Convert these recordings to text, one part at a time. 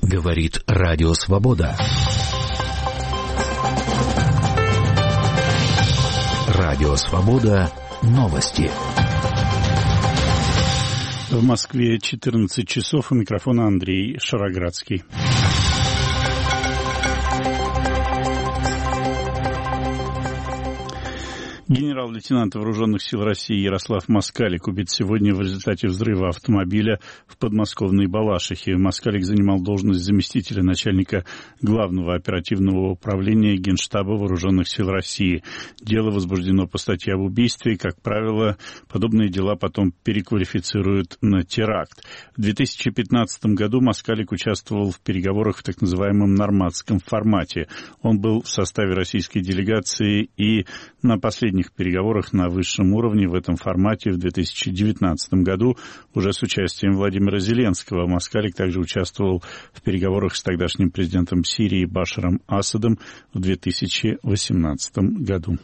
Говорит Радио Свобода. Радио Свобода. Новости. В Москве 14 часов. У микрофона Андрей Шароградский. Генерал-лейтенант Вооруженных сил России Ярослав Москалик убит сегодня в результате взрыва автомобиля в подмосковной Балашихе. Москалик занимал должность заместителя начальника Главного оперативного управления Генштаба Вооруженных сил России. Дело возбуждено по статье об убийстве. Как правило, подобные дела потом переквалифицируют на теракт. В 2015 году Москалик участвовал в переговорах в так называемом нормандском формате. Он был в составе российской делегации и на последних переговорах на высшем уровне в этом формате в 2019 году уже с участием Владимира Зеленского. Москалик также участвовал в переговорах с тогдашним президентом Сирии Башаром Асадом в 2018 году.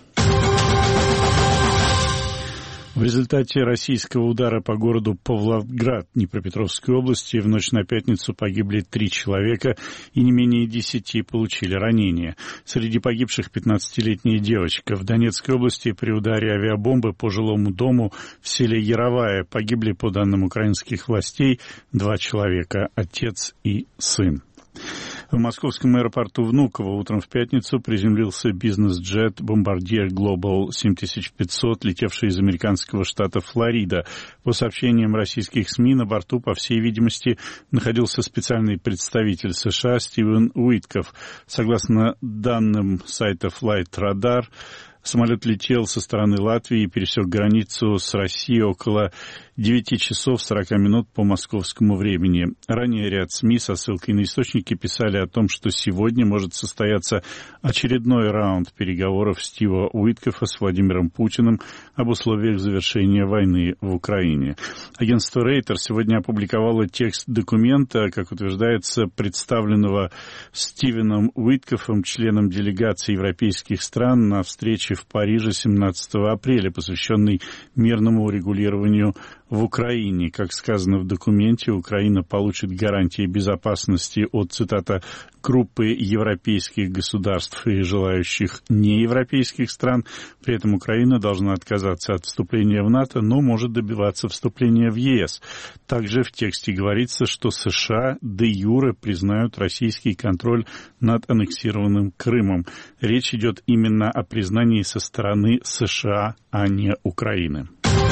В результате российского удара по городу Павлоград Днепропетровской области в ночь на пятницу погибли 3 человека и не менее 10 получили ранения. Среди погибших 15-летняя девочка. В Донецкой области при ударе авиабомбы по жилому дому в селе Яровая погибли, по данным украинских властей, 2 человека, отец и сын. В московском аэропорту Внуково утром в пятницу приземлился бизнес-джет «Бомбардьер Global 7500», летевший из американского штата Флорида. По сообщениям российских СМИ, на борту, по всей видимости, находился специальный представитель США Стивен Уитков. Согласно данным сайта Flight Radar, самолет летел со стороны Латвии и пересек границу с Россией около 9 часов 40 минут по московскому времени. Ранее ряд СМИ со ссылкой на источники писали о том, что сегодня может состояться очередной раунд переговоров Стива Уиткофа с Владимиром Путиным об условиях завершения войны в Украине. Агентство Рейтер сегодня опубликовало текст документа, как утверждается, представленного Стивеном Уиткофом, членом делегации европейских стран, на встрече в Париже 17 апреля, посвященной мирному урегулированию в Украине. Как сказано в документе, Украина получит гарантии безопасности от, цитата, группы европейских государств и желающих неевропейских стран. При этом Украина должна отказаться от вступления в НАТО, но может добиваться вступления в ЕС. Также в тексте говорится, что США де юре признают российский контроль над аннексированным Крымом. Речь идет именно о признании со стороны США, а не Украины.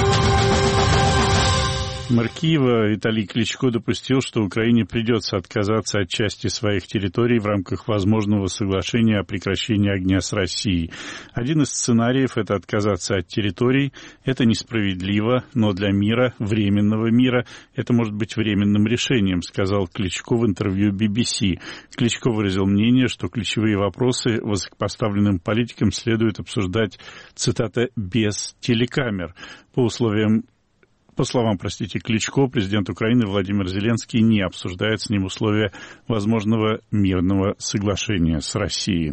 Мэр Киева Виталий Кличко допустил, что Украине придется отказаться от части своих территорий в рамках возможного соглашения о прекращении огня с Россией. Один из сценариев – это отказаться от территорий. Это несправедливо, но для мира, временного мира, это может быть временным решением, сказал Кличко в интервью BBC. Кличко выразил мнение, что ключевые вопросы высокопоставленным политикам следует обсуждать, цитата, без телекамер. По словам Кличко, президент Украины Владимир Зеленский не обсуждает с ним условия возможного мирного соглашения с Россией.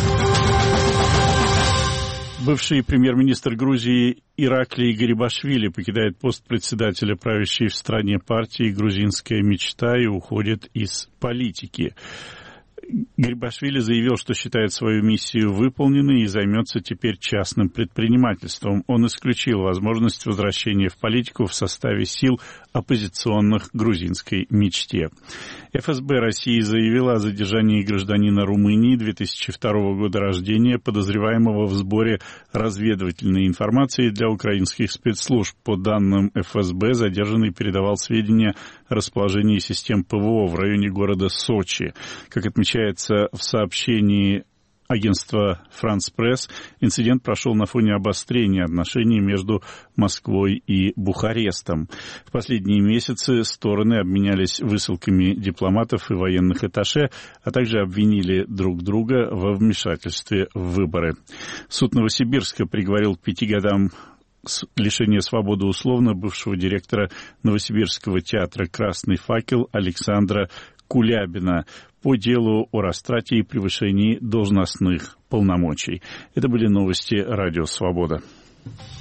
Бывший премьер-министр Грузии Ираклий Гарибашвили покидает пост председателя правящей в стране партии «Грузинская мечта» и уходит из политики. Гарибашвили заявил, что считает свою миссию выполненной и займется теперь частным предпринимательством. Он исключил возможность возвращения в политику в составе сил, оппозиционных грузинской мечте. ФСБ России заявила о задержании гражданина Румынии 2002 года рождения, подозреваемого в сборе разведывательной информации для украинских спецслужб. По данным ФСБ, задержанный передавал сведения о расположении систем ПВО в районе города Сочи. Как отмечается в сообщении агентства «Франс Пресс», инцидент прошел на фоне обострения отношений между Москвой и Бухарестом. В последние месяцы стороны обменялись высылками дипломатов и военных атташе, а также обвинили друг друга во вмешательстве в выборы. Суд Новосибирска приговорил к 5 годам лишения свободы условно бывшего директора Новосибирского театра «Красный факел» Александра Кулябина по делу о растрате и превышении должностных полномочий. Это были новости Радио Свобода.